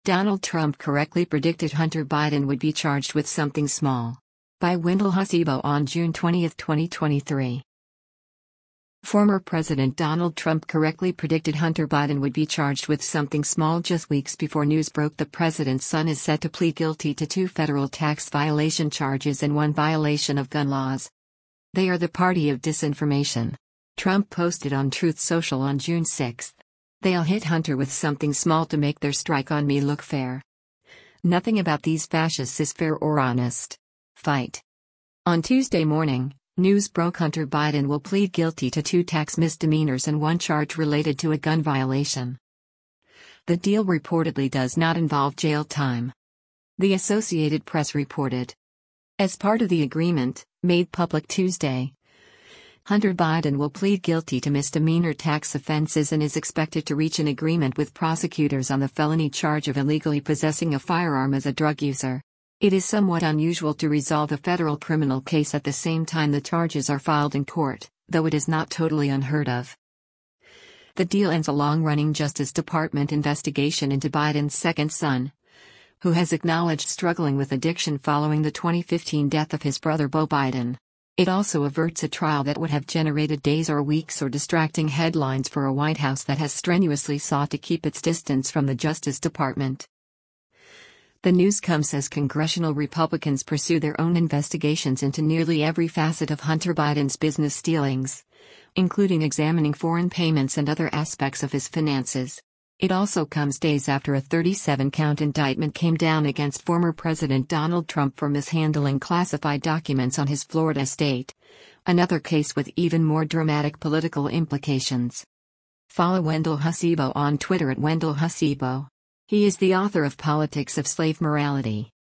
Donald Trump correctly predicted Hunter Biden would be charged with something small. By Wendell Husibo on June 20, 2023. Former President Donald Trump correctly predicted Hunter Biden would be charged with something small just weeks before news broke the president's son is set to plead guilty to 2 federal tax violation charges and 1 violation of gun laws. They are the party of disinformation. Trump posted on Truth Social on June 6. They'll hit Hunter with something small to make their strike on me look fair. Nothing about these fascists is fair or honest. Fight. On Tuesday morning, news broke Hunter Biden will plead guilty to 2 tax misdemeanors and 1 charge related to a gun violation. The deal reportedly does not involve jail time. The Associated Press reported. As part of the agreement, made public Tuesday, Hunter Biden will plead guilty to misdemeanor tax offenses and is expected to reach an agreement with prosecutors on the felony charge of illegally possessing a firearm as a drug user. It is somewhat unusual to resolve a federal criminal case at the same time the charges are filed in court, though it is not totally unheard of. The deal ends a long-running Justice Department investigation into Biden's second son, who has acknowledged struggling with addiction following the 2015 death of his brother Beau Biden. It also averts a trial that would have generated days or weeks or distracting headlines for a White House that has strenuously sought to keep its distance from the Justice Department. The news comes as congressional Republicans pursue their own investigations into nearly every facet of Hunter Biden's business dealings, including examining foreign payments and other aspects of his finances. It also comes days after a 37-count indictment came down against former President Donald Trump for mishandling classified documents on his Florida estate, another case with even more dramatic political implications. Follow Wendell Husibo on Twitter at Wendell Husibo. He is the author of Politics of Slave Morality.